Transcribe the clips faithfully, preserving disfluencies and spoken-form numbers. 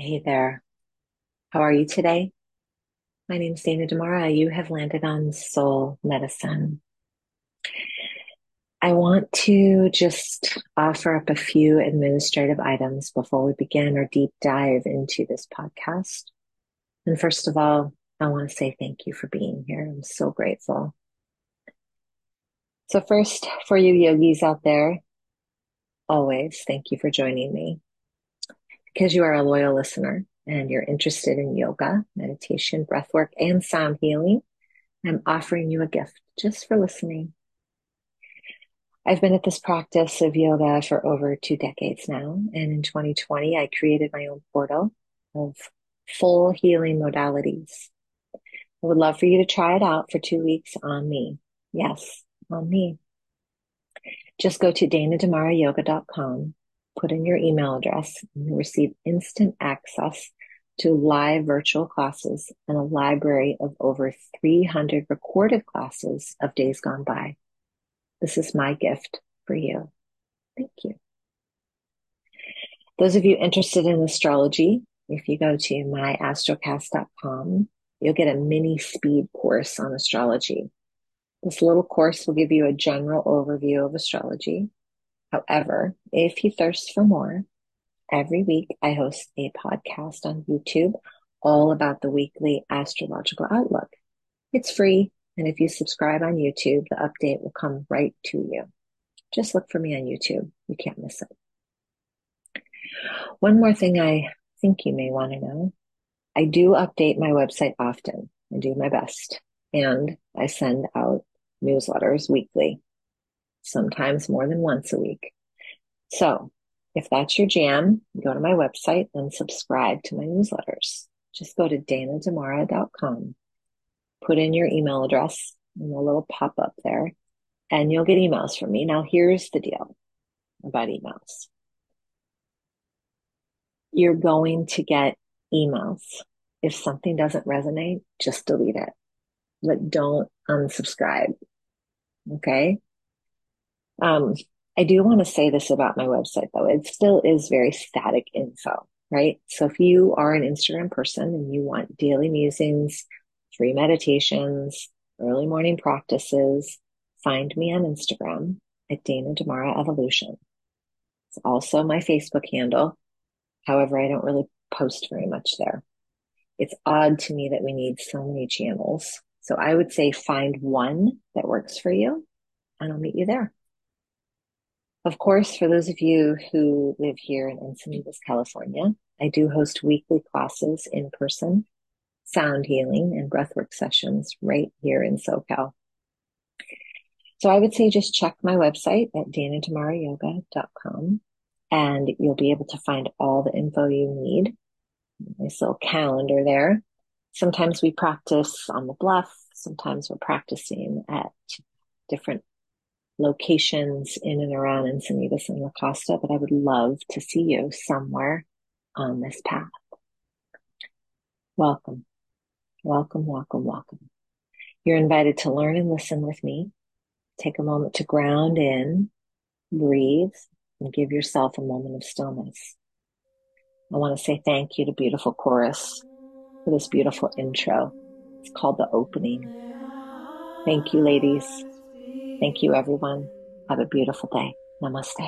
Hey there. How are you today? My name's Dana Demara. You have landed on Soul Medicine. I want to just offer up a few administrative items before we begin our deep dive into this podcast. And first of all, I want to say thank you for being here. I'm so grateful. So first, for you yogis out there, always thank you for joining me because you are a loyal listener and you're interested in yoga, meditation, breath work, and sound healing. I'm offering you a gift just for listening. I've been at this practice of yoga for over two decades now. And in twenty twenty, I created my own portal of full healing modalities. I would love for you to try it out for two weeks on me. Yes, on me. Just go to dana demara yoga dot com, put in your email address, and you'll receive instant access to live virtual classes and a library of over three hundred recorded classes of days gone by. This is my gift for you. Thank you. Those of you interested in astrology, if you go to my astrocast dot com, you'll get a mini speed course on astrology. This little course will give you a general overview of astrology. However, if you thirst for more, every week I host a podcast on YouTube all about the weekly astrological outlook. It's free, and if you subscribe on YouTube, the update will come right to you. Just look for me on YouTube. You can't miss it. One more thing I think you may want to know. I do update my website often. I do my best. And I send out newsletters weekly, sometimes more than once a week. So if that's your jam, go to my website and subscribe to my newsletters. Just go to dana demara dot com, put in your email address in the little pop-up there, and you'll get emails from me. Now, here's the deal about emails. You're going to get emails. If something doesn't resonate, just delete it, but don't unsubscribe. Okay. Um, I do want to say this about my website though. It still is very static info, right? So if you are an Instagram person and you want daily musings, free meditations, early morning practices, find me on Instagram at Dana Demara Evolution. It's also my Facebook handle. However, I don't really post very much there. It's odd to me that we need so many channels. So I would say find one that works for you and I'll meet you there. Of course, for those of you who live here in Encinitas, California, I do host weekly classes in person, sound healing and breathwork sessions right here in SoCal. So I would say just check my website at dana demara yoga dot com and you'll be able to find all the info you need. Nice little calendar there. Sometimes we practice on the bluff. Sometimes we're practicing at different locations in and around Encinitas and La Costa, but I would love to see you somewhere on this path. Welcome, welcome, welcome, welcome. You're invited to learn and listen with me. Take a moment to ground in, breathe, and give yourself a moment of stillness. I want to say thank you to Beautiful Chorus for this beautiful intro. It's called The Opening. Thank you, ladies. Thank you, everyone. Have a beautiful day. Namaste.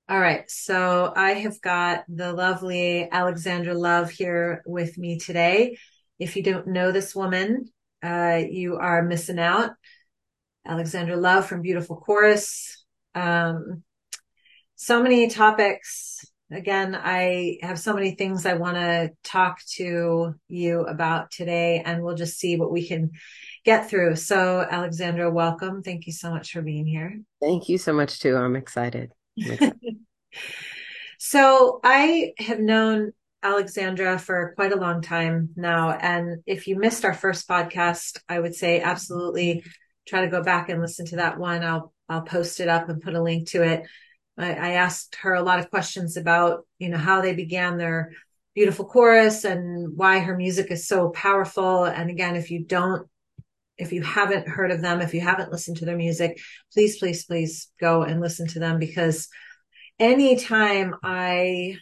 All right, so I have got the lovely Alexandra Love here with me today. If you don't know this woman, uh, you are missing out. Alexandra Love from Beautiful Chorus. Um, so many topics. Again, I have so many things I want to talk to you about today, and we'll just see what we can get through. So, Alexandra, welcome. Thank you so much for being here. Thank you so much too. I'm excited. I'm excited. So I have known Alexandra for quite a long time now. And if you missed our first podcast, I would say absolutely try to go back and listen to that one. I'll I'll post it up and put a link to it. I, I asked her a lot of questions about, you know, how they began their beautiful chorus and why her music is so powerful. And again, if you don't, if you haven't heard of them, if you haven't listened to their music, please, please, please go and listen to them because anytime I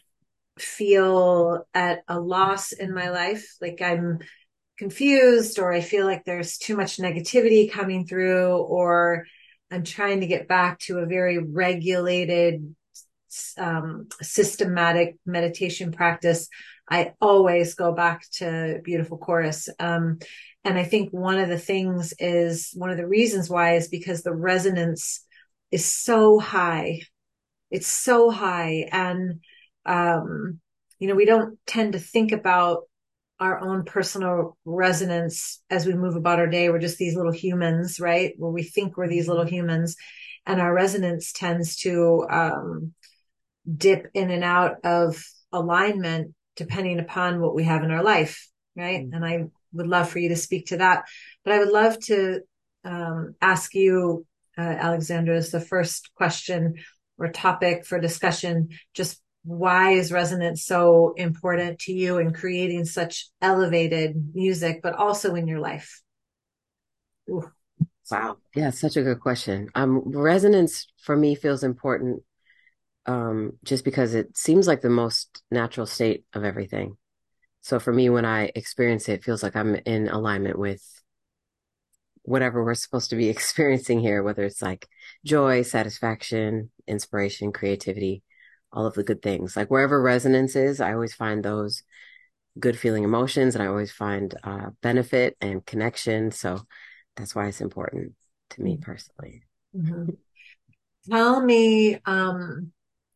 feel at a loss in my life, like I'm confused or I feel like there's too much negativity coming through, or I'm trying to get back to a very regulated, um, systematic meditation practice, I always go back to Beautiful Chorus. Um, and I think one of the things is one of the reasons why is because the resonance is so high. It's so high. And, um, you know, we don't tend to think about our own personal resonance as we move about our day. We're just these little humans, right? Where we think we're these little humans, and our resonance tends to, um, dip in and out of alignment depending upon what we have in our life, right? And I would love for you to speak to that. But I would love to um, ask you, uh, Alexandra, as the first question or topic for discussion, just why is resonance so important to you in creating such elevated music, but also in your life? Ooh. Wow. Yeah, such a good question. Um, resonance for me feels important um, just because it seems like the most natural state of everything. So for me, when I experience it, it feels like I'm in alignment with whatever we're supposed to be experiencing here, whether it's like joy, satisfaction, inspiration, creativity, all of the good things. Like wherever resonance is, I always find those good feeling emotions and I always find uh, benefit and connection. So that's why it's important to me personally. Mm-hmm. Tell me, um,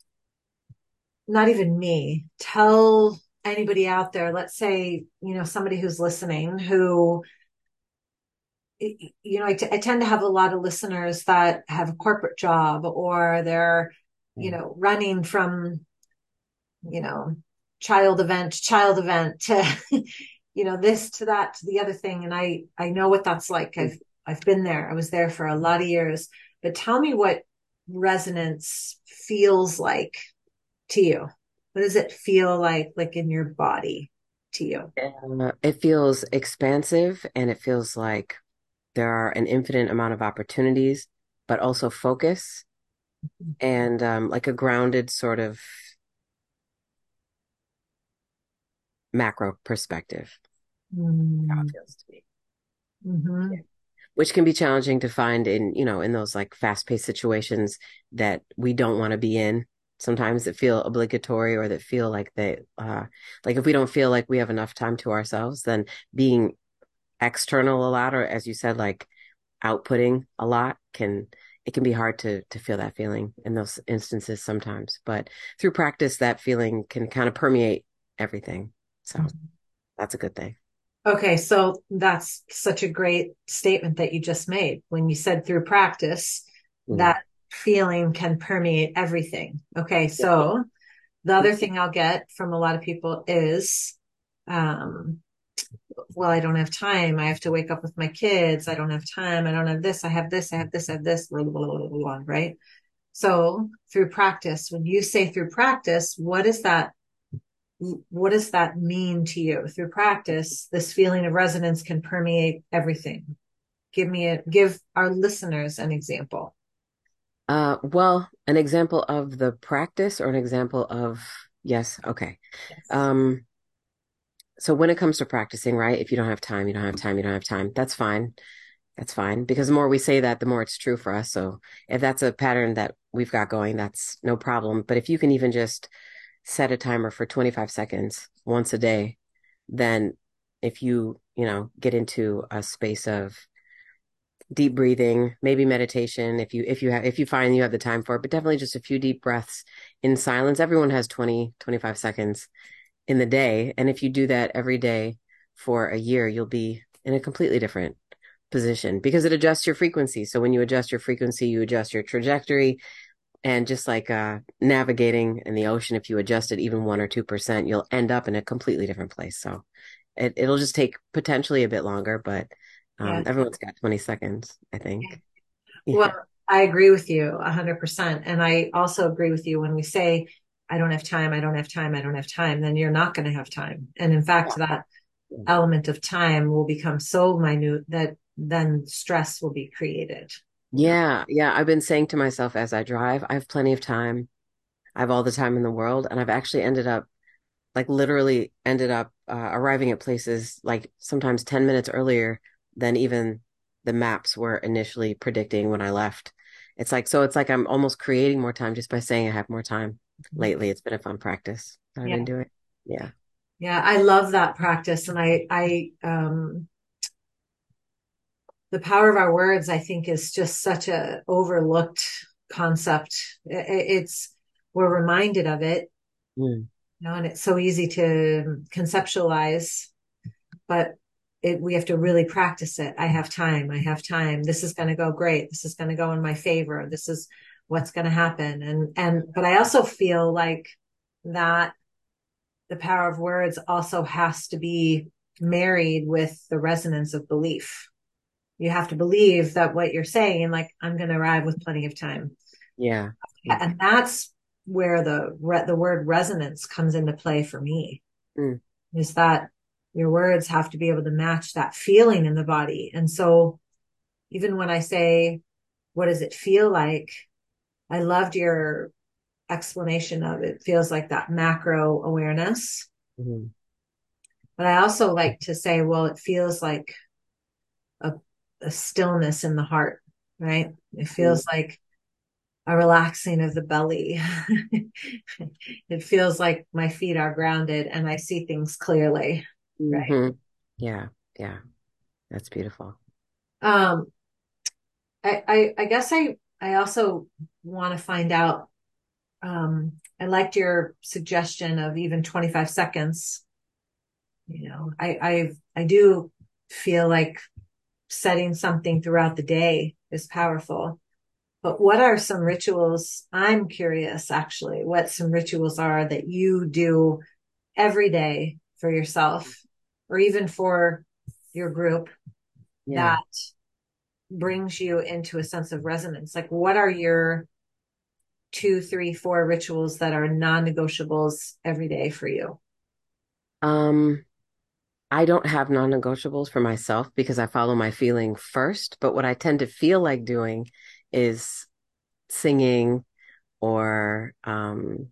not even me, tell anybody out there, let's say, you know, somebody who's listening who, you know, I, t- I tend to have a lot of listeners that have a corporate job or they're, you Mm. know, running from, you know, child event to child event to, you know, this to that to the other thing. And I, I know what that's like. I've, I've been there. I was there for a lot of years, but tell me what resonance feels like to you. What does it feel like, like in your body to you? Uh, it feels expansive and it feels like there are an infinite amount of opportunities, but also focus and um, like a grounded sort of macro perspective. How it Mm-hmm. feels to me. Mm-hmm. Which can be challenging to find in, you know, in those like fast-paced situations that we don't want to be in. Sometimes that feel obligatory or that feel like they, uh, like if we don't feel like we have enough time to ourselves, then being external a lot, or as you said, like outputting a lot can, it can be hard to to feel that feeling in those instances sometimes. But through practice, that feeling can kind of permeate everything. So that's a good thing. Okay, so that's such a great statement that you just made when you said through practice Mm. that feeling can permeate everything. Okay, Yeah. so the other thing I'll get from a lot of people is, um, well, I don't have time. I have to wake up with my kids. I don't have time. I don't have this. I have this. I have this. I have this. Blah, blah, blah, blah, blah, right? So through practice, when you say through practice, what is that? What does that mean to you through practice? This feeling of resonance can permeate everything. Give me a, give our listeners an example. Uh, well, an example of the practice or an example of, yes, okay. Yes. Um, so when it comes to practicing, right? If you don't have time, you don't have time, you don't have time. That's fine. That's fine because the more we say that, the more it's true for us. So if that's a pattern that we've got going, that's no problem. But if you can even just set a timer for twenty-five seconds once a day, then if you, you know, get into a space of deep breathing, maybe meditation, if you if you have if you find you have the time for it, but definitely just a few deep breaths in silence. Everyone has twenty, twenty-five seconds in the day. And if you do that every day for a year, you'll be in a completely different position because it adjusts your frequency. So when you adjust your frequency, you adjust your trajectory. And just like uh, navigating in the ocean, if you adjust it even one or two percent, you'll end up in a completely different place. So it, it'll just take potentially a bit longer, but um, Yeah. everyone's got twenty seconds, I think. Well, Yeah. I agree with you a hundred percent. And I also agree with you when we say, I don't have time, I don't have time, I don't have time, then you're not going to have time. And in fact, that element of time will become so minute that then stress will be created. You know? Yeah. Yeah. I've been saying to myself as I drive, I have plenty of time. I have all the time in the world. And I've actually ended up, like, literally ended up uh, arriving at places like sometimes ten minutes earlier than even the maps were initially predicting when I left. It's like, so it's like I'm almost creating more time just by saying I have more time lately. It's been a fun practice that I've been Yeah. doing. Yeah. Yeah. I love that practice. And I, I, um, the power of our words, I think, is just such a overlooked concept. It's, we're reminded of it, Mm. you know, and it's so easy to conceptualize, but it, we have to really practice it. I have time. I have time. This is going to go great. This is going to go in my favor. This is what's going to happen. And, and, but I also feel like that the power of words also has to be married with the resonance of belief. You have to believe that what you're saying, like, I'm going to arrive with plenty of time. Yeah. Yeah. And that's where the, the word resonance comes into play for me, Mm. is that your words have to be able to match that feeling in the body. And so even when I say, what does it feel like? I loved your explanation of it. Feels like that macro awareness. Mhm. But I also like to say, well, it feels like a, a stillness in the heart, right? It Mm. feels like a relaxing of the belly. It feels like my feet are grounded and I see things clearly, right? Mhm. Yeah. Yeah. That's beautiful. Um, I, I, I guess I, I also want to find out, um, I liked your suggestion of even twenty-five seconds. You know, I, I, I do feel like setting something throughout the day is powerful. But what are some rituals? I'm curious, actually, what some rituals are that you do every day for yourself or even for your group Yeah. that brings you into a sense of resonance? Like, what are your two, three, four rituals that are non-negotiables every day for you? Um, I don't have non-negotiables for myself because I follow my feeling first. But what I tend to feel like doing is singing or um,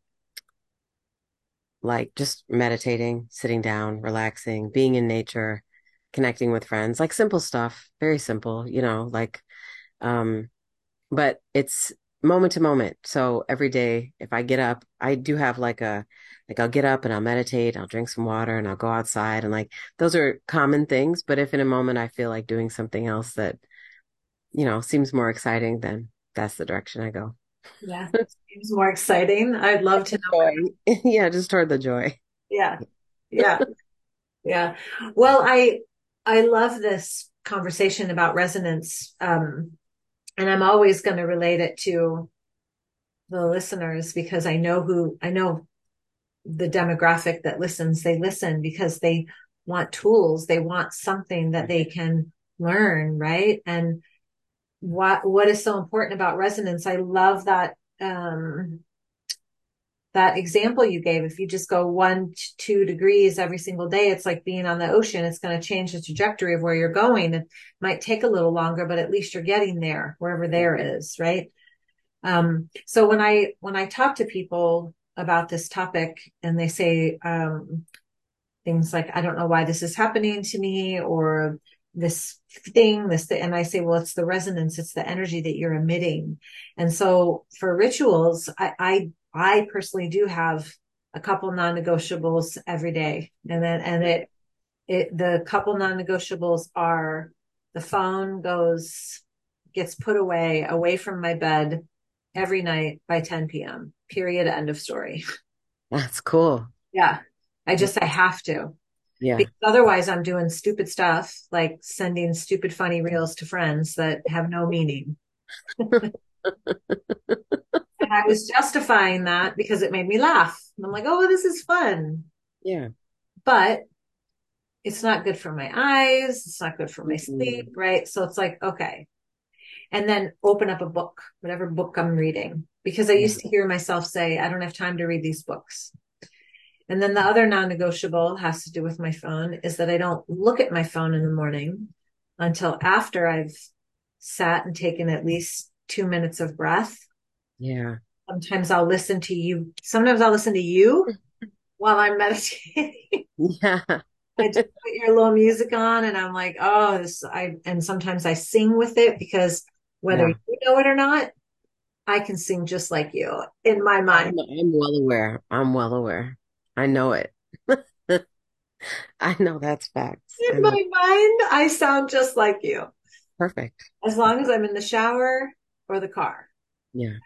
like just meditating, sitting down, relaxing, being in nature, connecting with friends, like simple stuff, very simple, you know, like um, but it's moment to moment. So every day, if I get up, I do have like a, like I'll get up and I'll meditate, I'll drink some water and I'll go outside and like those are common things. But if in a moment I feel like doing something else that, you know, seems more exciting, then that's the direction I go. Yeah, seems more exciting. I'd love to know Joy. what. Yeah, just toward the joy. Yeah, yeah, yeah. Well, I I love this conversation about resonance, um, and I'm always going to relate it to the listeners because I know who I know the demographic that listens. They listen because they want tools. They want something that they can learn, right? And what what is so important about resonance? I love that um that example you gave. If you just go one to two degrees every single day, it's like being on the ocean. It's going to change the trajectory of where you're going. It might take a little longer, but at least you're getting there, wherever there is, right? Um, so when I, when I talk to people about this topic and they say, um, things like, I don't know why this is happening to me, or this thing, this thing. And I say, well, it's the resonance, it's the energy that you're emitting. And so for rituals, I, I, I personally do have a couple non-negotiables every day. And then, and it, it, the couple non-negotiables are the phone goes, gets put away, away from my bed every night by ten p.m. Period. End of story. That's cool. Yeah. I just, I have to. Yeah. Because otherwise I'm doing stupid stuff like sending stupid funny reels to friends that have no meaning. And I was justifying that because it made me laugh. And I'm like, oh, this is fun. Yeah. But it's not good for my eyes. It's not good for my Mm-hmm. sleep, right? So it's like, okay. And then open up a book, whatever book I'm reading, because I Yeah. used to hear myself say, I don't have time to read these books. And then the other non-negotiable has to do with my phone is that I don't look at my phone in the morning until after I've sat and taken at least two minutes of breath. Yeah. Sometimes I'll listen to you. Sometimes I'll listen to you while I'm meditating. Yeah. I just put your little music on and I'm like, oh, this, I, and sometimes I sing with it because whether Yeah. you know it or not, I can sing just like you in my I'm, mind. I'm well aware. I'm well aware. I know it. I know that's facts. I In my know. mind, I sound just like you Perfect. as long as I'm in the shower or the car. Yeah.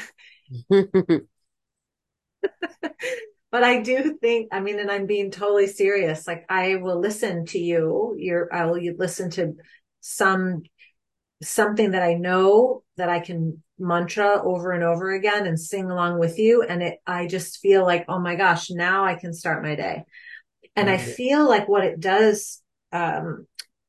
But I do think, I mean, and I'm being totally serious. Like I will listen to you. You're, I will listen to some, something that I know that I can mantra over and over again and sing along with you. And it, I just feel like, oh my gosh, now I can start my day. And I Right. feel like what it does, um,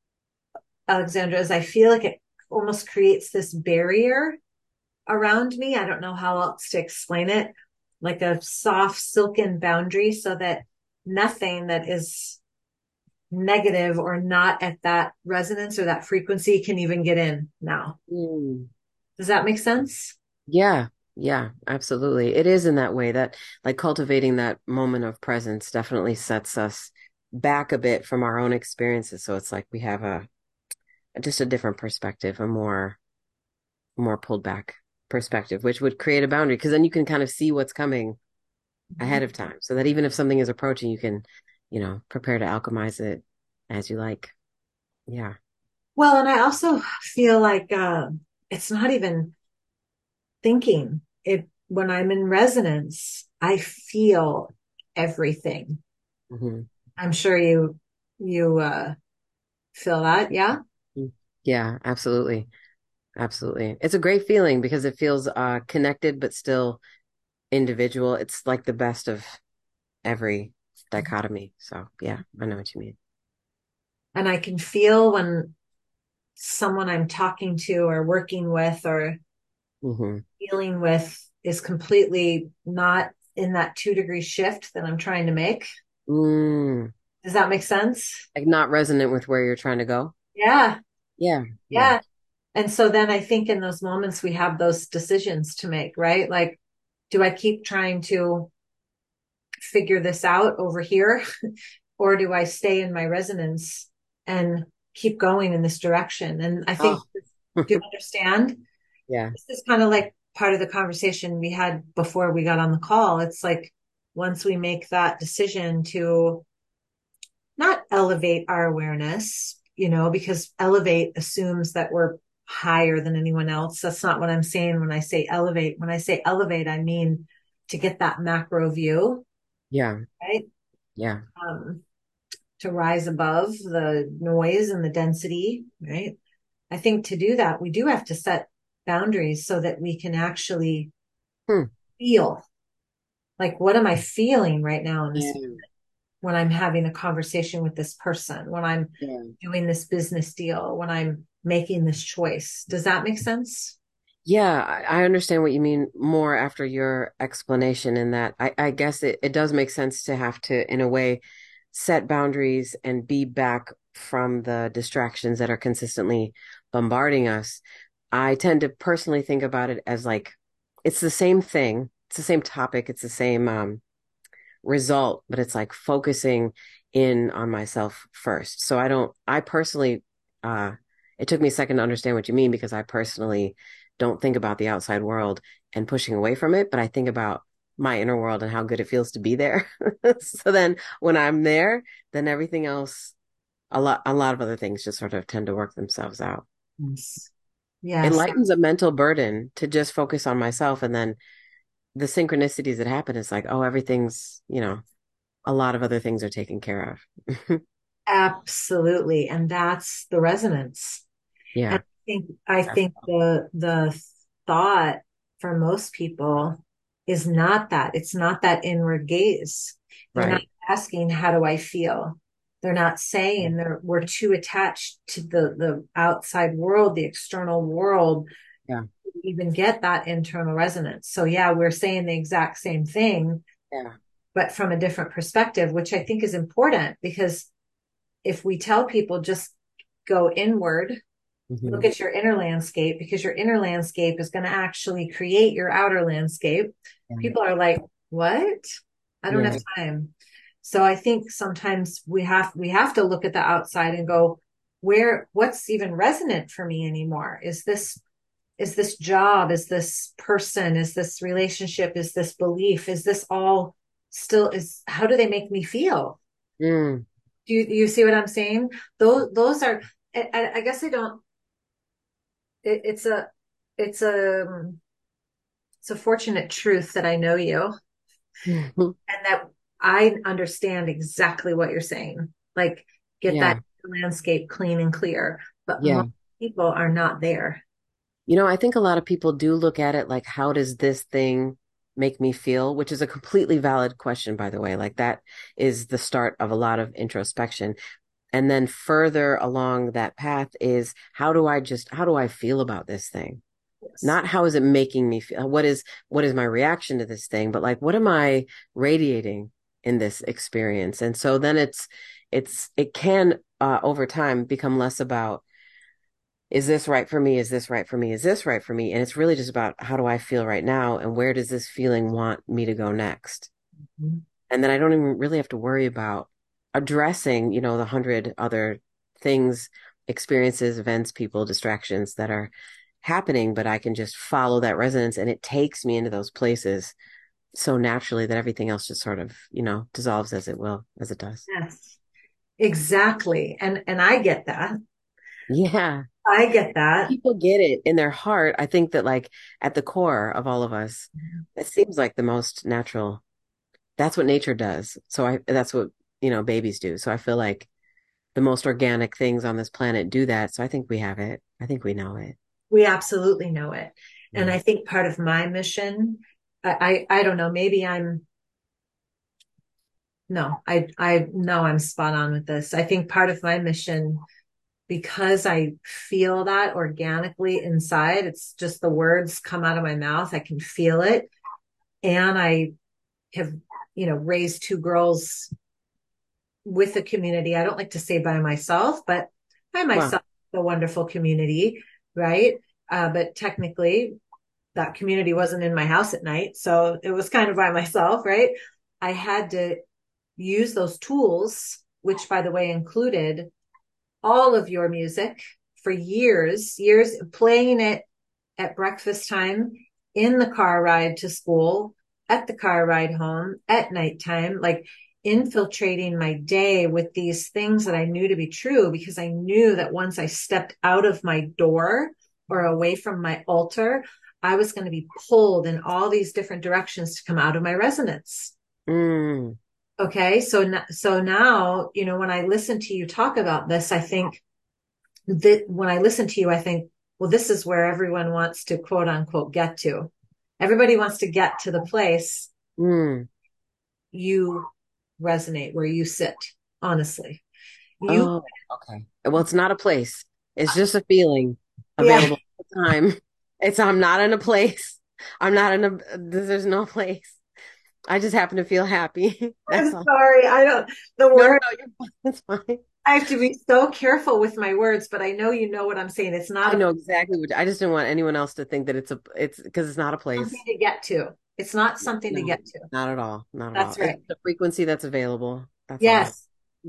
Alexandra, is I feel like it almost creates this barrier around me. I don't know how else to explain it, like a soft silken boundary so that nothing that is negative or not at that resonance or that frequency can even get in now. Mm. Does that make sense? Yeah. Yeah, absolutely. It is in that way that like cultivating that moment of presence definitely sets us back a bit from our own experiences. So it's like we have a just a different perspective, a more more pulled back perspective, which would create a boundary because then you can kind of see what's coming ahead of time so that even if something is approaching, you can, you know, prepare to alchemize it as you like. Yeah. Well, and I also feel like uh, it's not even thinking. It when I'm in resonance, I feel everything. Hmm. I'm sure you you uh, feel that, yeah. Yeah, absolutely. Absolutely. It's a great feeling because it feels uh connected but still individual. It's like the best of every dichotomy. So yeah, I know what you mean. And I can feel when someone I'm talking to or working with or Hmm. dealing with is completely not in that two degree shift that I'm trying to make. Mm, Does that make sense? like not resonant with where you're trying to go. Yeah. Yeah, yeah, Yeah. And so then I think in those moments we have those decisions to make, right? Like, do I keep trying to figure this out over here? Or do I stay in my resonance and keep going in this direction? And I think, oh, do you understand? yeah, This is kind of like part of the conversation we had before we got on the call. It's like once we make that decision to not elevate our awareness, you know, because elevate assumes that we're higher than anyone else. That's not what I'm saying when I say elevate. When I say elevate, I mean to get that macro view, yeah, right? yeah, Um, to rise above the noise and the density, right? I think to do that, we do have to set boundaries so that we can actually hmm. feel like, what am I feeling right now in this Yeah, when I'm having a conversation with this person, when I'm yeah. doing this business deal, when I'm making this choice. Does that make sense? Yeah, I I understand what you mean more after your explanation in that I, I guess it, it does make sense to have to, in a way, set boundaries and be back from the distractions that are consistently bombarding us. I tend to personally think about it as like it's the same thing, it's the same topic, it's the same um, result, but it's like focusing in on myself first. So I don't, I personally uh, it took me a second to understand what you mean because I personally don't think about the outside world and pushing away from it, but I think about my inner world and how good it feels to be there. So then when I'm there, then everything else, a lot, a lot of other things just sort of tend to work themselves out. Yes. It Yes. lightens a mental burden to just focus on myself. And then the synchronicities that happen is like, oh, everything's, you know, a lot of other things are taken care of. Absolutely. And that's the resonance. And Yeah. I think, I That's, think the, the thought for most people is not that. It's not that inward gaze. They're not right. asking, how do I feel? They're not saying they're, we're too attached to the, the outside world, the external world, Yeah. to even get that internal resonance. So yeah, we're saying the exact same thing, Yeah. but from a different perspective, which I think is important because if we tell people just go inward, look Hmm. at your inner landscape because your inner landscape is going to actually create your outer landscape. Yeah. People are like, what? I don't have Yeah. time. So I think sometimes we have, we have to look at the outside and go, where, what's even resonant for me anymore? Is this, is this job? Is this person? Is this relationship? Is this belief? Is this all still is, how do they make me feel? Mm. Do you, you see what I'm saying? Those, those are, I, I guess I don't, it, it's a, it's a, it's a fortunate truth that I know you Mhm. and that I understand exactly what you're saying. Like get that Yeah. landscape clean and clear, but Yeah. most people are not there. You know, I think a lot of people do look at it like, how does this thing make me feel? Which is a completely valid question, by the way. Like that is the start of a lot of introspection. And then further along that path is how do I just, how do I feel about this thing? Yes. Not how is it making me feel? What is, what is my reaction to this thing? But like, what am I radiating in this experience? And so then it's, it's, it can, uh, over time become less about, is this right for me? Is this right for me? Is this right for me? And it's really just about how do I feel right now? And where does this feeling want me to go next? Mhm. And then I don't even really have to worry about addressing, you know, the hundred other things, experiences, events, people, distractions that are happening, but I can just follow that resonance and it takes me into those places so naturally that everything else just sort of, you know, dissolves as it will, as it does. Yes, exactly. And, and I get that. Yeah. I get that. People get it in their heart. I think that like at the core of all of us, it seems like the most natural. That's what nature does. So I, that's what, you know, babies do. So I feel like the most organic things on this planet do that. So I think we have it. I think we know it. We absolutely know it. And Yeah. I think part of my mission, I, I, I don't know, maybe I'm, no, I, I know I'm spot on with this. I think part of my mission, because I feel that organically inside, it's just the words come out of my mouth. I can feel it. And I have, you know, raised two girls with a community. I don't like to say by myself, but I Well, myself, a wonderful community, right? Uh, but technically that community wasn't in my house at night. So it was kind of by myself, right? I had to use those tools, which by the way included all of your music for years, years playing it at breakfast time, in the car ride to school, at the car ride home, at nighttime, like infiltrating my day with these things that I knew to be true because I knew that once I stepped out of my door or away from my altar, I was going to be pulled in all these different directions to come out of my resonance. mm, Okay. So, so now, you know, when I listen to you talk about this, I think that when I listen to you, I think, well, this is where everyone wants to quote unquote get to. Everybody wants to get to the place mm. you resonate, where you sit, honestly. You, Oh, okay. Well, it's not a place. It's just a feeling yeah, available all the time. It's I'm not in a place. I'm not in a, there's no place. I just happen to feel happy. I'm That's all. sorry. I don't, the No, no, word, no, you're fine. It's fine. I have to be so careful with my words, but I know you know what I'm saying. It's not I a know exactly what I just didn't want anyone else to think that it's a it's because it's not a something place. to get to. It's not something to No, get to. not at all. Not at all. That's It's right. the frequency that's available. That's all. Yes. Yeah. Yes.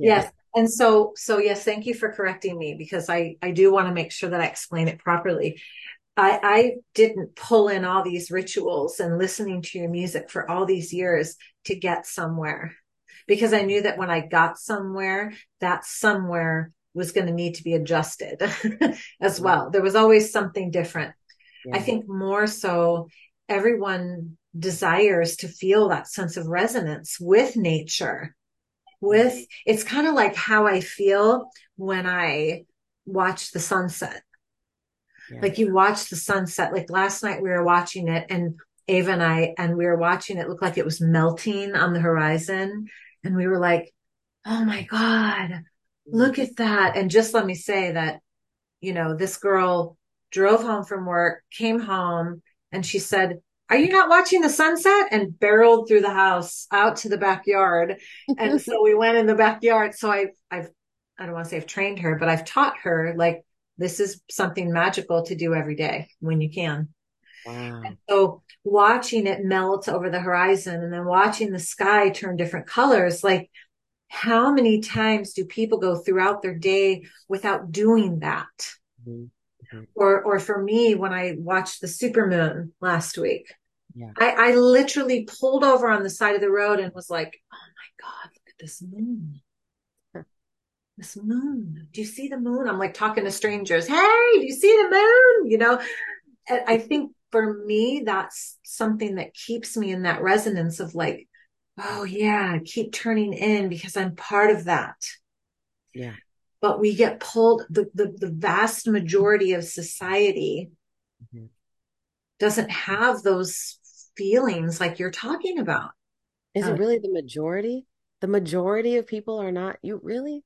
And so, so yes, thank you for correcting me because I, I do want to make sure that I explain it properly. I, I didn't pull in all these rituals and listening to your music for all these years to get somewhere because I knew that when I got somewhere, that somewhere was going to need to be adjusted as well. There was always something different. Yeah. I think more so everyone desires to feel that sense of resonance with nature, with it's kind of like how I feel when I watch the sunset. Yeah. Like you watch the sunset. Like last night we were watching it and Ava and I, and we were watching it look like it was melting on the horizon. And we were like, oh my God, look at that. And just let me say that, you know, this girl drove home from work, came home, and she said, are you not watching the sunset? And barreled through the house out to the backyard. And so we went in the backyard. So I've, I've, I don't want to say I've trained her, but I've taught her like, this is something magical to do every day when you can. Wow. So watching it melt over the horizon and then watching the sky turn different colors, like how many times do people go throughout their day without doing that? Mm-hmm. Mm-hmm. Or, or for me, when I watched the supermoon last week, Yeah. I, I literally pulled over on the side of the road and was like, oh my God, look at this moon. This moon. Do you see the moon? I'm like talking to strangers. Hey, do you see the moon? You know, and I think for me, that's something that keeps me in that resonance of like, oh yeah, keep turning in because I'm part of that. Yeah. But we get pulled, the, the, the vast majority of society Mm-hmm. doesn't have those feelings like you're talking about. Is it Uh, really the majority? The majority of people are not, you really?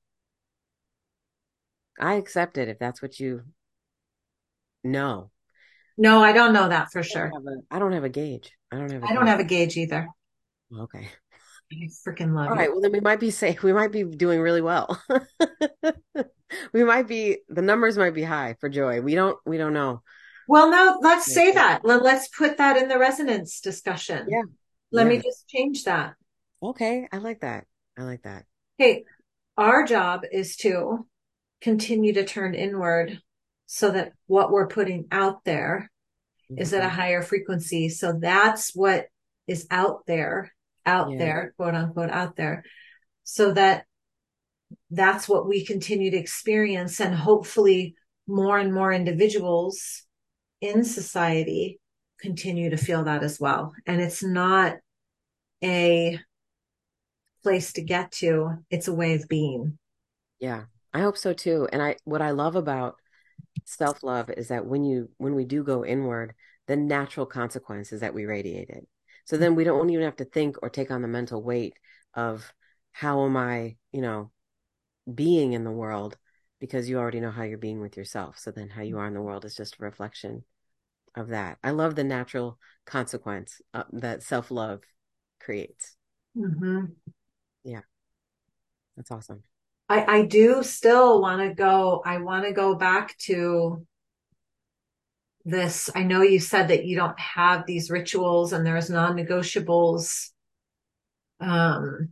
I accept it if that's what you know. no, I don't know that for I don't sure. have a, I don't have a gauge. I don't have a I don't gauge. have a gauge either. Okay. I freaking love All you. right. Well, then we might be safe. We might be doing really well. We might be, the numbers might be high for joy. We don't, we don't know. Well, no, let's Yeah. say that. Let, let's put that in the resonance discussion. Yeah. Let me Yeah. just change that. Okay. I like that. I like that. Hey, our job is to continue to turn inward so that what we're putting out there is at a Mhm. higher frequency. So that's what is out there, out Yeah. there, quote unquote, out there. So that that's what we continue to experience. And hopefully more and more individuals in society continue to feel that as well. And it's not a place to get to, it's a way of being. Yeah. I hope so too. And I, what I love about self-love is that when you, when we do go inward, the natural consequence is that we radiate it. So then we don't even have to think or take on the mental weight of how am I, you know, being in the world because you already know how you're being with yourself. So then how you are in the world is just a reflection of that. I love the natural consequence uh, that self-love creates. Mm-hmm. Yeah, that's awesome. I, I do still want to go, I want to go back to this. I know you said that you don't have these rituals and there's non-negotiables. Um,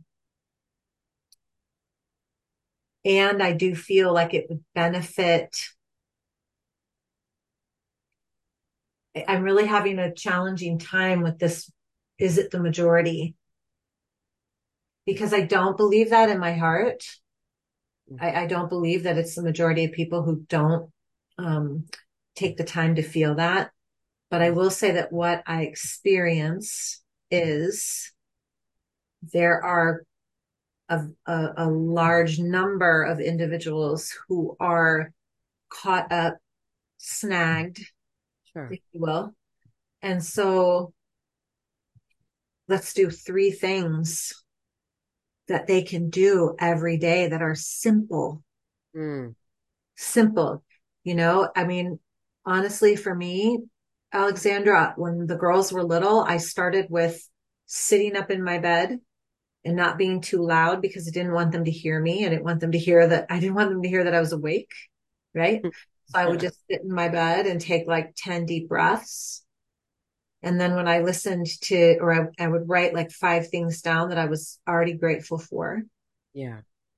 and I do feel like it would benefit. I'm really having a challenging time with this. Is it the majority? Because I don't believe that in my heart. I, I don't believe that it's the majority of people who don't um, take the time to feel that. But I will say that what I experience is there are a, a, a large number of individuals who are caught up, snagged, Sure. if you will. And so let's do three things that they can do every day that are simple, Mm, simple. You know, I mean, honestly, for me, Alexandra, when the girls were little, I started with sitting up in my bed and not being too loud because I didn't want them to hear me. I didn't want them to hear that. I didn't want them to hear that I was awake. Right. So I would yeah. just sit in my bed and take like ten deep breaths. And then when I listened to, or I, I would write like five things down that I was already grateful for. Yeah.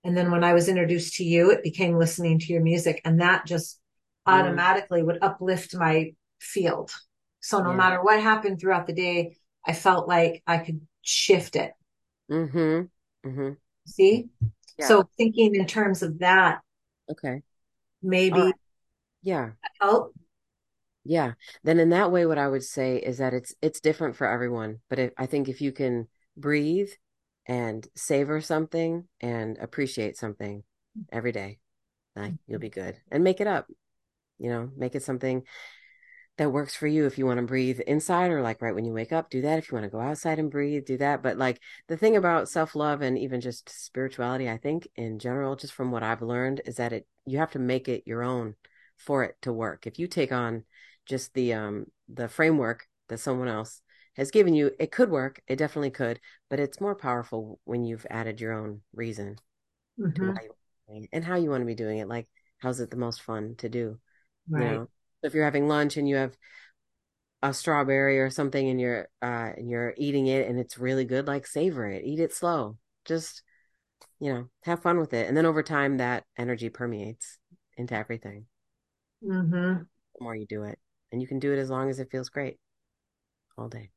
And then when I was introduced to you, it became listening to your music. And that just Mm, automatically would uplift my field. So no yeah. matter what happened throughout the day, I felt like I could shift it. Mm-hmm. Mm-hmm. See? Yeah. So thinking in terms of that, Okay. All right. maybe Yeah. help. Yeah. Then in that way, what I would say is that it's it's different for everyone. But if, I think if you can breathe and savor something and appreciate something every day, like you'll be good. And make it up, you know, make it something that works for you. If you want to breathe inside or like right when you wake up, do that. If you want to go outside and breathe, do that. But like the thing about self-love and even just spirituality, I think in general, just from what I've learned, is that it you have to make it your own for it to work. If you take on just the um the framework that someone else has given you, it could work. It definitely could, but it's more powerful when you've added your own reason to why Hmm. you want to be doing it and how you want to be doing it. Like, how's it the most fun to do? You Right. know, if you're having lunch and you have a strawberry or something and you're uh and you're eating it and it's really good, like savor it, eat it slow. Just, you know, have fun with it. And then over time that energy permeates into everything Hmm. the more you do it. And you can do it as long as it feels great all day.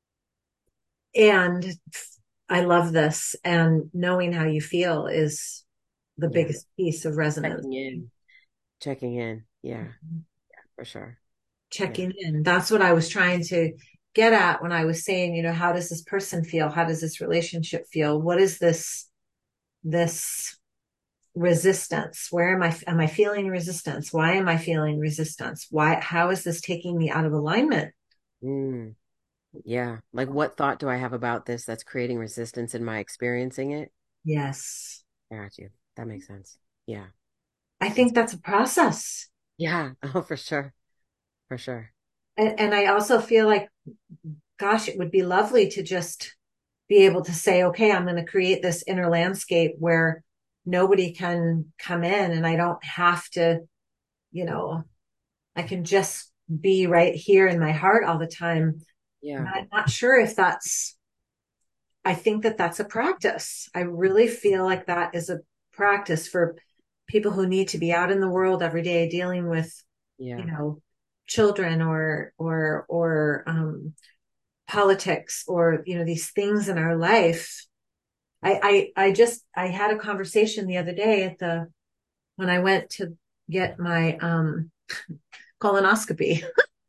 And I love this. And knowing how you feel is the Yeah. biggest piece of resonance. Checking in. Checking in. Yeah, for sure. Yeah. Checking in. That's what I was trying to get at when I was saying, you know, how does this person feel? How does this relationship feel? What is this, this resistance? Where am I, am I feeling resistance? Why am I feeling resistance? Why, how is this taking me out of alignment? Mm, yeah. Like what thought do I have about this that's creating resistance in my experiencing it? Yes. I got you. That makes sense. Yeah. I That's think that's a process. yeah. Oh, for sure. For sure. And, and I also feel like, gosh, it would be lovely to just be able to say, okay, I'm going to create this inner landscape where nobody can come in and I don't have to, you know, I can just be right here in my heart all the time. Yeah. But I'm not sure if that's, I think that that's a practice. I really feel like that is a practice for people who need to be out in the world every day dealing with, you Yeah. know, children or, or, or, um, politics or, you know, these things in our life. I, I, I just, I had a conversation the other day at the, when I went to get my, um, colonoscopy.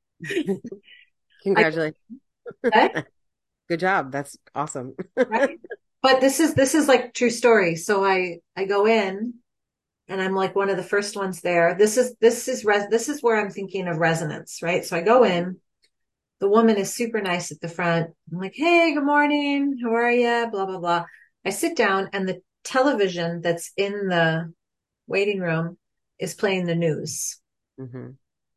I, Congratulations. okay, Good job. That's awesome. right. But this is, this is like true story. So I, I go in and I'm like one of the first ones there. This is, this is, res, this is where I'm thinking of resonance, right? So I go in, the woman is super nice at the front. I'm like, hey, good morning. How are you? Blah, blah, blah. I sit down and the television that's in the waiting room is playing the news. Hmm.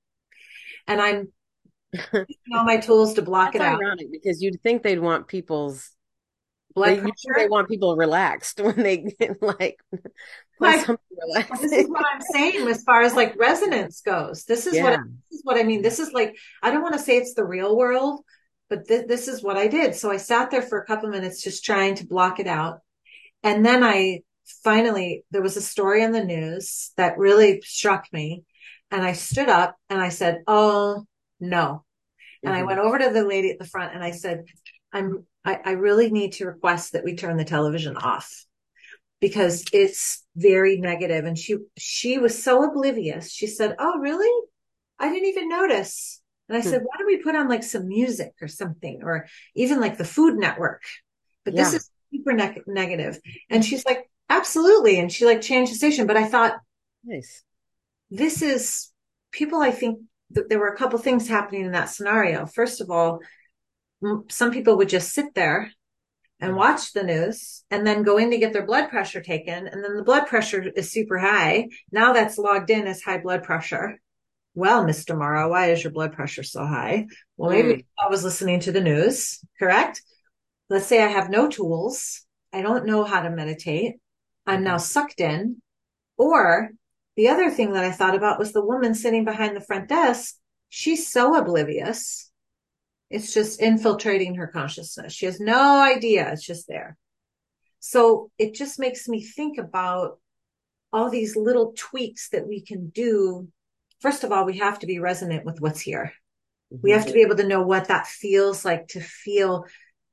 And I'm using all my tools to block That's it out. ironic because you'd think they'd want people's they Blood you think they pressure. want people relaxed when they get like play Like, something well, this is relaxing. what I'm saying as far as like resonance goes. This is what, Yeah. this is what I mean. This is like, I don't want to say it's the real world, but th- this is what I did. So I sat there for a couple of minutes just trying to block it out. And then I finally, there was a story in the news that really struck me. And I stood up and I said, oh no. And I Hmm. went over to the lady at the front and I said, I'm, I, I really need to request that we turn the television off because it's very negative. And she, she was so oblivious. She said, oh, really? I didn't even notice. And I said, why don't we put on like some music or something, or even like the Food Network? But this Yeah. is super ne- negative. And she's like, absolutely. And she like changed the station. But I thought, Nice. this is people, I think th- there were a couple things happening in that scenario. First of all, m- some people would just sit there and Yeah. watch the news and then go in to get their blood pressure taken. And then the blood pressure is super high. Now that's logged in as high blood pressure. Well, Mister Morrow, why is your blood pressure so high? Well, maybe Mm. I was listening to the news, correct? Let's say I have no tools. I don't know how to meditate. I'm now Hmm. sucked in. Or the other thing that I thought about was the woman sitting behind the front desk. She's so oblivious. It's just infiltrating her consciousness. She has no idea. It's just there. So it just makes me think about all these little tweaks that we can do. First of all, we have to be resonant with what's here. We Hmm. have to be able to know what that feels like to feel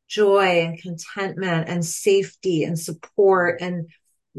joy and contentment and safety and support and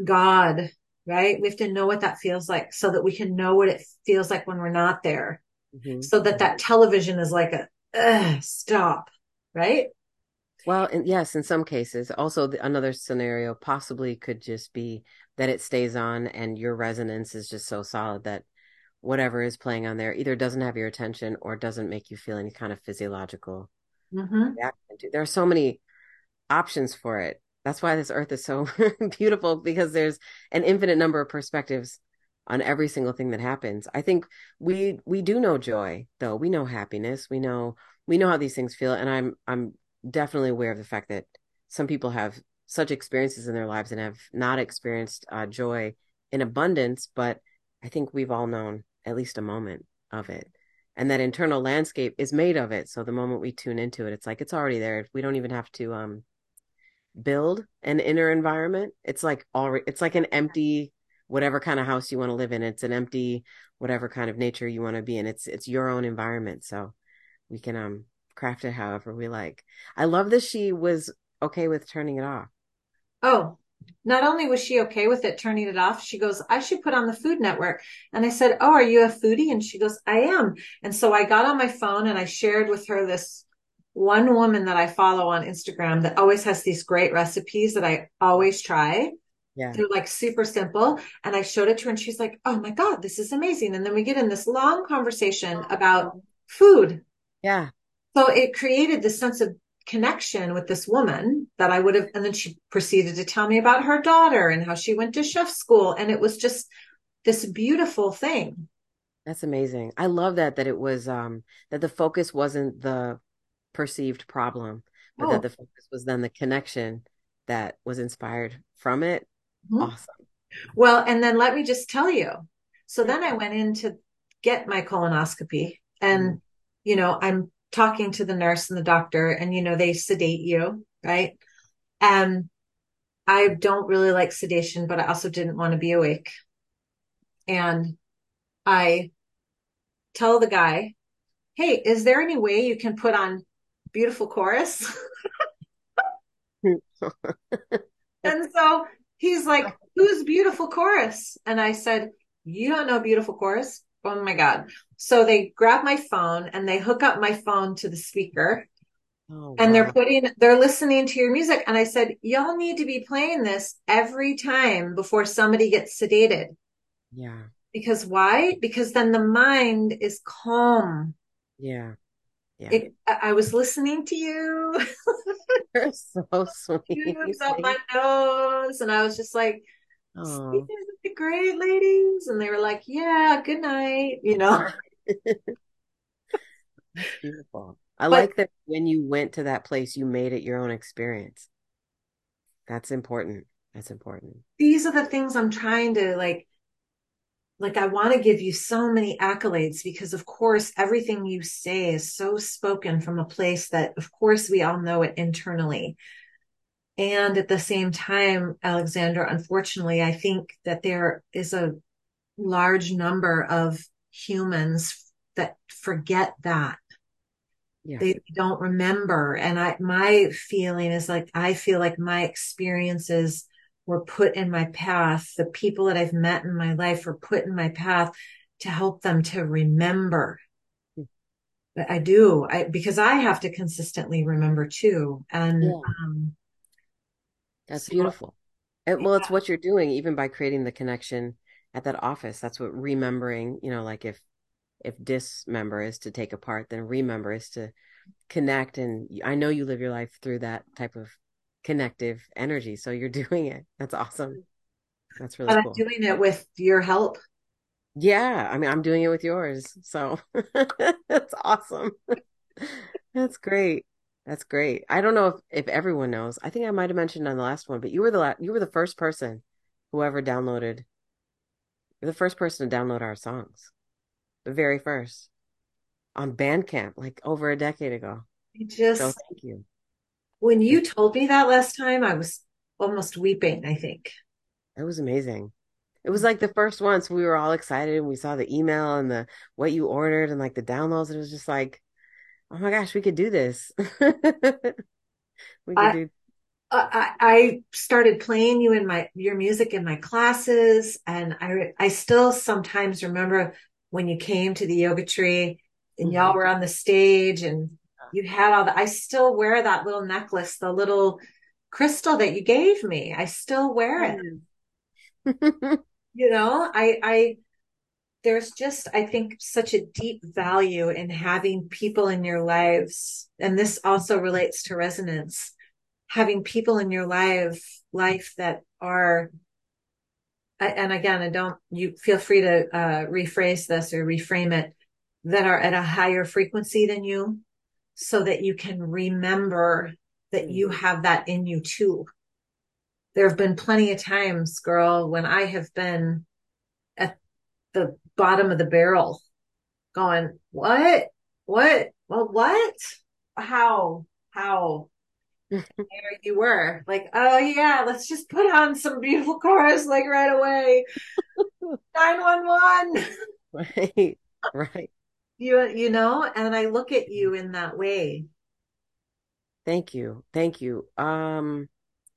God, right? We have to know what that feels like so that we can know what it feels like when we're not there. Hmm. So that that television is like a, Ugh, stop, right? Well, and yes, in some cases. Also, the, another scenario possibly could just be that it stays on and your resonance is just so solid that whatever is playing on there either doesn't have your attention or doesn't make you feel any kind of physiological Mm-hmm. reaction to. There are so many options for it. That's why this earth is so beautiful because there's an infinite number of perspectives on every single thing that happens. I think we we do know joy, though. We know happiness. We know we know how these things feel, and I'm I'm definitely aware of the fact that some people have such experiences in their lives and have not experienced uh, joy in abundance, but I think we've all known at least a moment of it. And that internal landscape is made of it. So the moment we tune into it, it's like it's already there. We don't even have to um build an inner environment. It's like already, it's like an empty, whatever kind of house you want to live in. It's an empty, whatever kind of nature you want to be in. It's it's your own environment. So we can um craft it however we like. I love that she was okay with turning it off. Oh, not only was she okay with it turning it off, she goes, I should put on the Food Network. And I said, oh, are you a foodie? And she goes, I am. And so I got on my phone and I shared with her this one woman that I follow on Instagram that always has these great recipes that I always try. Yeah. They're like super simple. And I showed it to her and she's like, oh my God, this is amazing. And then we get in this long conversation about food. Yeah. So it created this sense of connection with this woman that I would have, and then she proceeded to tell me about her daughter and how she went to chef school. And it was just this beautiful thing. That's amazing. I love that that it was um that the focus wasn't the perceived problem, but that Oh, the focus was then the connection that was inspired from it. mhm. Awesome. Well, and then let me just tell you. So then I went in to get my colonoscopy Mhm. and, you know, I'm talking to the nurse and the doctor and, you know, they sedate you, right? And I don't really like sedation, but I also didn't want to be awake. And I tell the guy, hey, is there any way you can put on beautiful chorus? And so he's like, who's beautiful chorus? And I said, you don't know beautiful chorus? Oh my God. So they grab my phone and they hook up my phone to the speaker Oh, and they're wow. putting, they're listening to your music. And I said, y'all need to be playing this every time before somebody gets sedated. Yeah. Because why? Because then the mind is calm. Yeah. Yeah. It, I was listening to you. You're so Tubes up sweet. my nose. And I was just like, sleep Oh, is great, ladies. And they were like, yeah, good night, you know. that's beautiful. I But like that when you went to that place, you made it your own experience. That's important. That's important. these are the things I'm trying to like, like I want to give you so many accolades because of course everything you say is so spoken from a place that of course we all know it internally. And at the same time, Alexandra, unfortunately, I think that there is a large number of humans that forget that. Yeah. They don't remember. And I, my feeling is like, I feel like my experiences were put in my path. The people that I've met in my life were put in my path to help them to remember. But I do, I, because I have to consistently remember too. And, Yeah. um, That's so beautiful. And well, it's yeah, what you're doing even by creating the connection at that office. That's what remembering, you know, like if if dismember is to take apart, then remember is to connect. And I know you live your life through that type of connective energy. So you're doing it. That's awesome. That's really but I'm cool. doing it with your help. Yeah. I mean, I'm doing it with yours. So that's awesome. That's great. That's great. I don't know if, if everyone knows. I think I might have mentioned on the last one, but you were the la you were the first person who ever downloaded. You're the first person to download our songs. The very first on Bandcamp, like over a decade ago. I So just, thank you. when you Thank told me that last time, I was almost weeping, I think. It was amazing. It was like the first one, so we were all excited and we saw the email and the what you ordered and like the downloads. It was just like, oh my gosh, we could do this. We could I, do. I I started playing you in my your music in my classes, and I I still sometimes remember when you came to the yoga tree and y'all Mhm. were on the stage and you had all the. I still wear that little necklace, the little crystal that you gave me. I still wear it. Mm. You know, I I there's just I think such a deep value in having people in your lives, and this also relates to resonance, having people in your life life that are, and again, I don't, you feel free to uh, rephrase this or reframe it, that are at a higher frequency than you, so that you can remember that you have that in you too. There have been plenty of times, girl, when I have been at the bottom of the barrel going, what, what, well, what, how, how, there you were like, oh yeah, let's just put on some beautiful chorus like right away. nine one one. Right, right. You you know, and I look at you in that way. Thank you. Thank you. Um,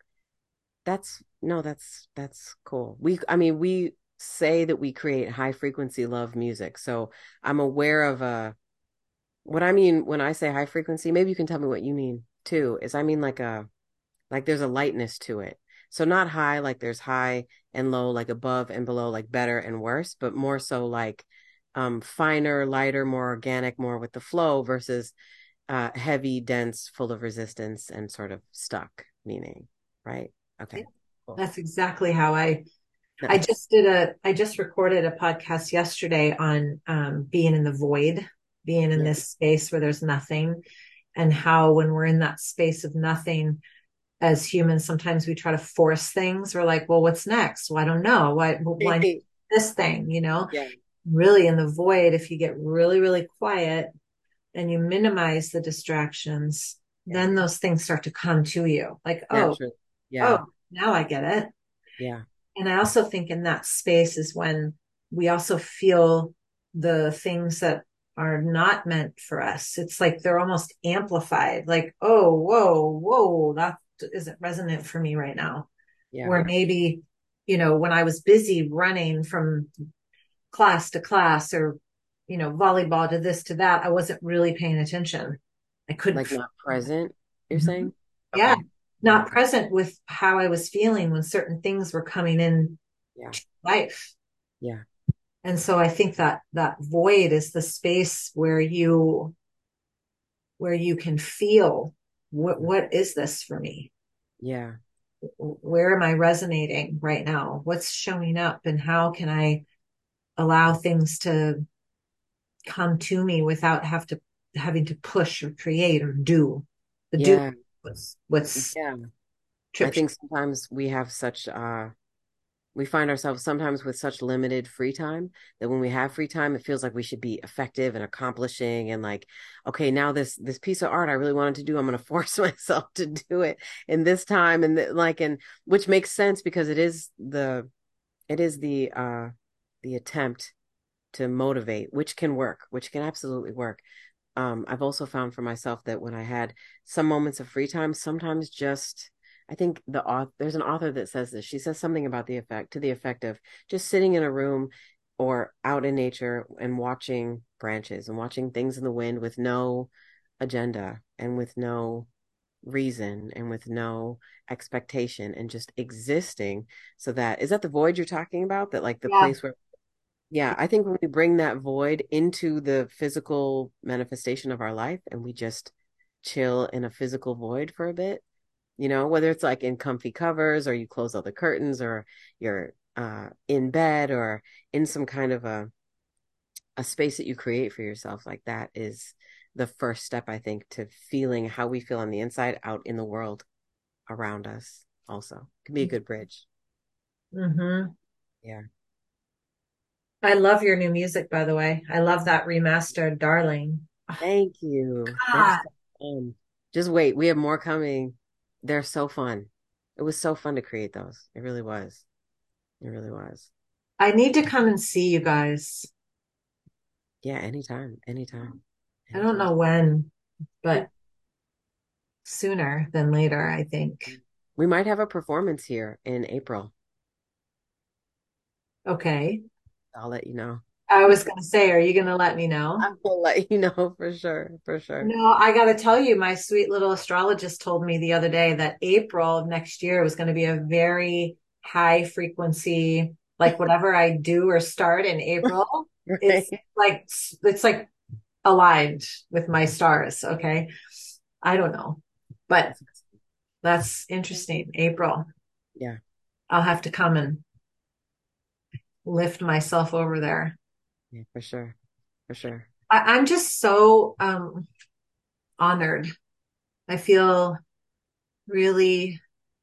that's no, that's that's cool. We, I mean, we say that we create high frequency love music. So I'm aware of a what I mean when I say high frequency, maybe you can tell me what you mean too, is I mean like a like there's a lightness to it. So not high like there's high and low, like above and below, like better and worse, but more so like um finer, lighter, more organic, more with the flow versus uh heavy, dense, full of resistance and sort of stuck meaning, right? Yeah, Okay. Cool. that's exactly how I I Nice. just did a I just recorded a podcast yesterday on um being in the void, being in Yeah. this space where there's nothing, and how when we're in that space of nothing as humans, sometimes we try to force things. We're like, well, what's next? Well, I don't know. Why why this thing, you know? Yeah. Really in the void, if you get really, really quiet and you minimize the distractions, Yeah. then those things start to come to you. Like, oh, Naturally. oh, Yeah. now I get it. Yeah. And I also think in that space is when we also feel the things that are not meant for us. It's like they're almost amplified. Like, oh, whoa, whoa, that isn't resonant for me right now. Yeah. Where maybe, you know, when I was busy running from class to class, or, you know, volleyball to this to that, I wasn't really paying attention. I couldn't. Like not present, you're Mhm. saying? Yeah, Okay. not present with how I was feeling when certain things were coming in Yeah. life. Yeah. And so I think that that void is the space where you where you can feel what what is this for me? Yeah. Where am I resonating right now? What's showing up, and how can I allow things to come to me without have to having to push or create or do. The do Yeah. what's what's Yeah. I trips. think sometimes we have such uh we find ourselves sometimes with such limited free time that when we have free time it feels like we should be effective and accomplishing and like, okay, now this this piece of art I really wanted to do, I'm going to force myself to do it in this time and th- like and which makes sense because it is the it is the uh the attempt to motivate, which can work, which can absolutely work. Um, I've also found for myself that when I had some moments of free time, sometimes just I think the author there's an author that says this. She says something about the effect to the effect of just sitting in a room or out in nature and watching branches and watching things in the wind with no agenda and with no reason and with no expectation and just existing so that is that the void you're talking about that like the Yeah. place where yeah, I think when we bring that void into the physical manifestation of our life and we just chill in a physical void for a bit, you know, whether it's like in comfy covers or you close all the curtains or you're uh, in bed or in some kind of a, a space that you create for yourself, like that is the first step, I think, to feeling how we feel on the inside out in the world around us also. Can be a good bridge. Mm-hmm. Yeah. I love your new music, by the way. I love that remastered Darling. Thank you. They're God. so fun. Just wait, we have more coming. They're so fun. It was so fun to create those. It really was. It really was. I need to come and see you guys. Yeah, anytime, anytime, I don't anytime. know when, but sooner than later, I think. We might have a performance here in April. Okay. I'll let you know. I was going to say, are you going to let me know? I will let you know for sure, for sure. No, I got to tell you, my sweet little astrologist told me the other day that April of next year was going to be a very high frequency, like whatever I do or start in April, it's Right. like, it's like aligned with my stars. Okay. I don't know, but That's that's interesting. April, yeah, I'll have to come and lift myself over there. yeah, for sure, for sure. I, I'm just so um, honored. I feel really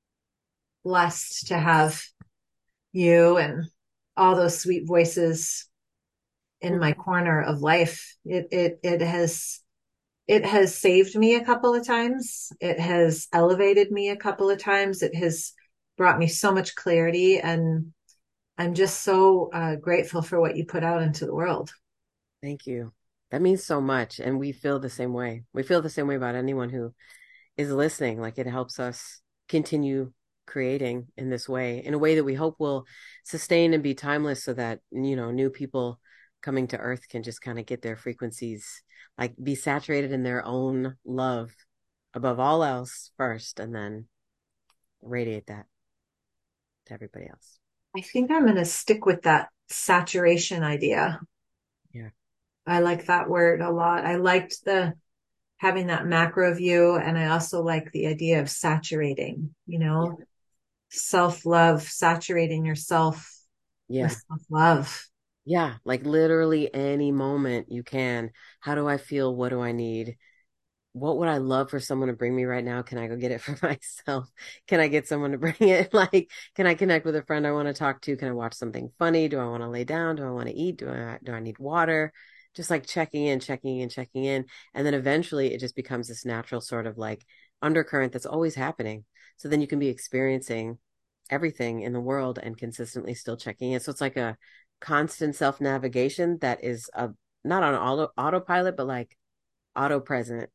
blessed to have you and all those sweet voices in my corner of life. It it it has it has saved me a couple of times. It has elevated me a couple of times. It has brought me so much clarity, and I'm just so uh, grateful for what you put out into the world. Thank you. That means so much. And we feel the same way. We feel the same way about anyone who is listening. Like it helps us continue creating in this way, in a way that we hope will sustain and be timeless so that, you know, new people coming to Earth can just kind of get their frequencies, like be saturated in their own love above all else first, and then radiate that to everybody else. I think I'm going to stick with that saturation idea. Yeah. I like that word a lot. I liked the having that macro view, and I also like the idea of saturating, you Yeah. know, self-love, saturating yourself with Yeah. self-love. Yeah. Like literally any moment you can. How do I feel? What do I need? What would I love for someone to bring me right now? Can I go get it for myself? Can I get someone to bring it? Like, can I connect with a friend I want to talk to? Can I watch something funny? Do I want to lay down? Do I want to eat? Do I do I need water? Just like checking in, checking in, checking in. And then eventually it just becomes this natural sort of like undercurrent that's always happening. So then you can be experiencing everything in the world and consistently still checking in. So it's like a constant self-navigation that is a not on auto autopilot, but like auto present.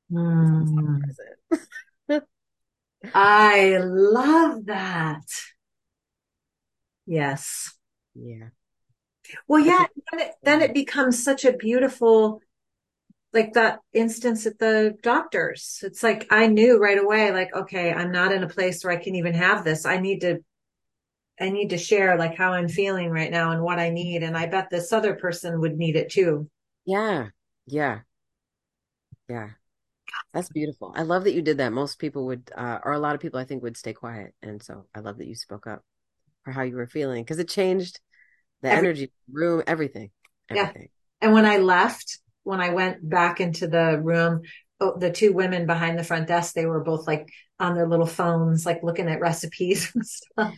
Mm, I love that. Yes. Yeah. Well, But yeah, to, then it, then it becomes such a beautiful, like that instance at the doctor's. It's like I knew right away, like, okay, I'm not in a place where I can even have this. I need to I need to share like how I'm feeling right now and what I need. And I bet this other person would need it too. yeah. Yeah. Yeah. That's beautiful. I love that you did that. Most people would, uh, or a lot of people I think would stay quiet. And so I love that you spoke up for how you were feeling because it changed the Every, energy, room, everything, yeah. everything. And when I left, when I went back into the room, oh, the two women behind the front desk, they were both like on their little phones, like looking at recipes and stuff.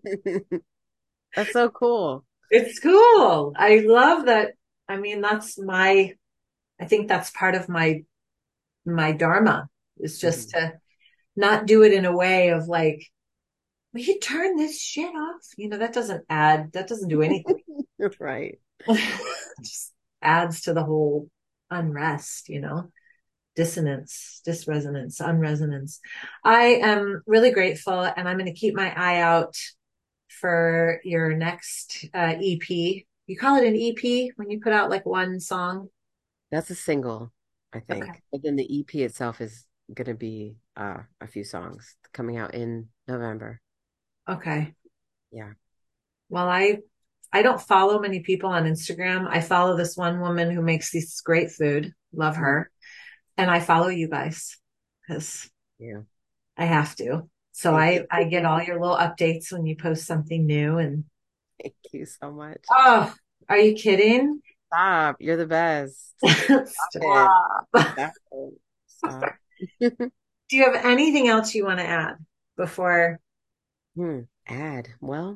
That's so cool. It's cool. I love that. I mean, that's my, I think that's part of my, my dharma is just Mhm. to not do it in a way of like, will you turn this shit off? You know, that doesn't add, that doesn't do anything. Right. Just adds to the whole unrest, you know, dissonance, disresonance, unresonance. I am really grateful, and I'm going to keep my eye out for your next uh, E P. You call it an E P when you put out like one song? That's a single, I Okay. think. But then the E P itself is going to be uh, a few songs coming out in November. Okay. Yeah. Well, I I don't follow many people on Instagram. I follow this one woman who makes this great food. Love Mhm. her. And I follow you guys because Yeah. I have to. So Thank you. I, I get all your little updates when you post something new. And Thank you so much. oh, are you kidding? Stop. You're the best. Stop it. Stop. Stop it. Stop. Do you have anything else you want to add before? Hmm. Add. Well,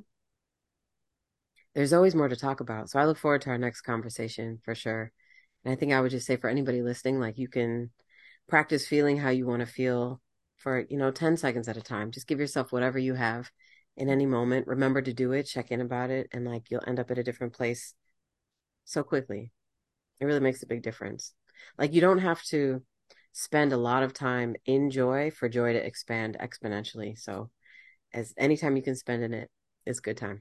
there's always more to talk about. So I look forward to our next conversation for sure. And I think I would just say for anybody listening, like you can practice feeling how you want to feel for, you know, ten seconds at a time. Just give yourself whatever you have in any moment. Remember to do it, check in about it, and like you'll end up at a different place so quickly. It really makes a big difference. Like you don't have to spend a lot of time in joy for joy to expand exponentially. So as anytime you can spend in it is good time.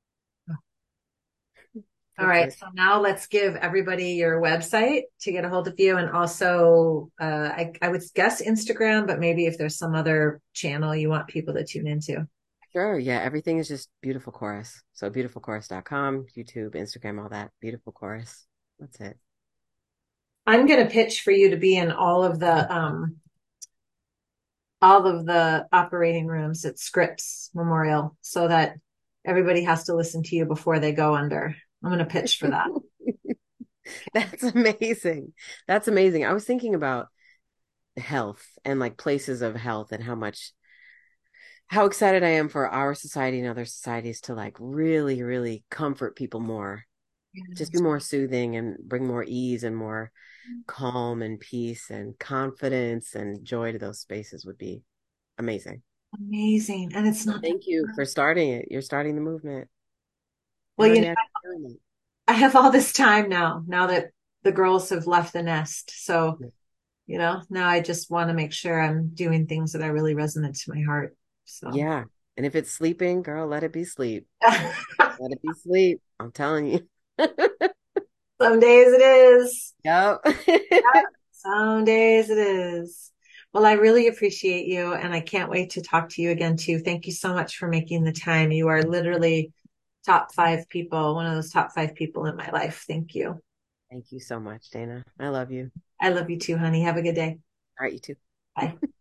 All That's right. it. So now let's give everybody your website to get a hold of you. And also, uh, I, I would guess Instagram, but maybe if there's some other channel you want people to tune into. Sure. Yeah. Everything is just Beautiful Chorus. So beautiful chorus dot com, YouTube, Instagram, all that. Beautiful Chorus. That's it. I'm going to pitch for you to be in all of the, um, all of the operating rooms at Scripps Memorial so that everybody has to listen to you before they go under. I'm going to pitch for that. That's amazing. That's amazing. I was thinking about health and like places of health and how much, how excited I am for our society and other societies to like really, really comfort people more, just be more soothing and bring more ease and more calm and peace and confidence and joy to those spaces would be amazing. Amazing. And it's not that Thank you for hard. starting it. You're starting the movement. Well, You're you know, already doing I have all this time now, now that the girls have left the nest. So, it. you know, now I just want to make sure I'm doing things that are really resonant to my heart. So, Yeah. And if it's sleeping, girl, let it be sleep. Let it be sleep. I'm telling you. some days it is. Yep. Some days it is. Well, I really appreciate you and I can't wait to talk to you again too. Thank you so much for making the time. You are literally top five people, one of those top five people in my life. Thank you. Thank you so much, Dana. I love you. I love you too, honey. Have a good day. All right, you too. Bye.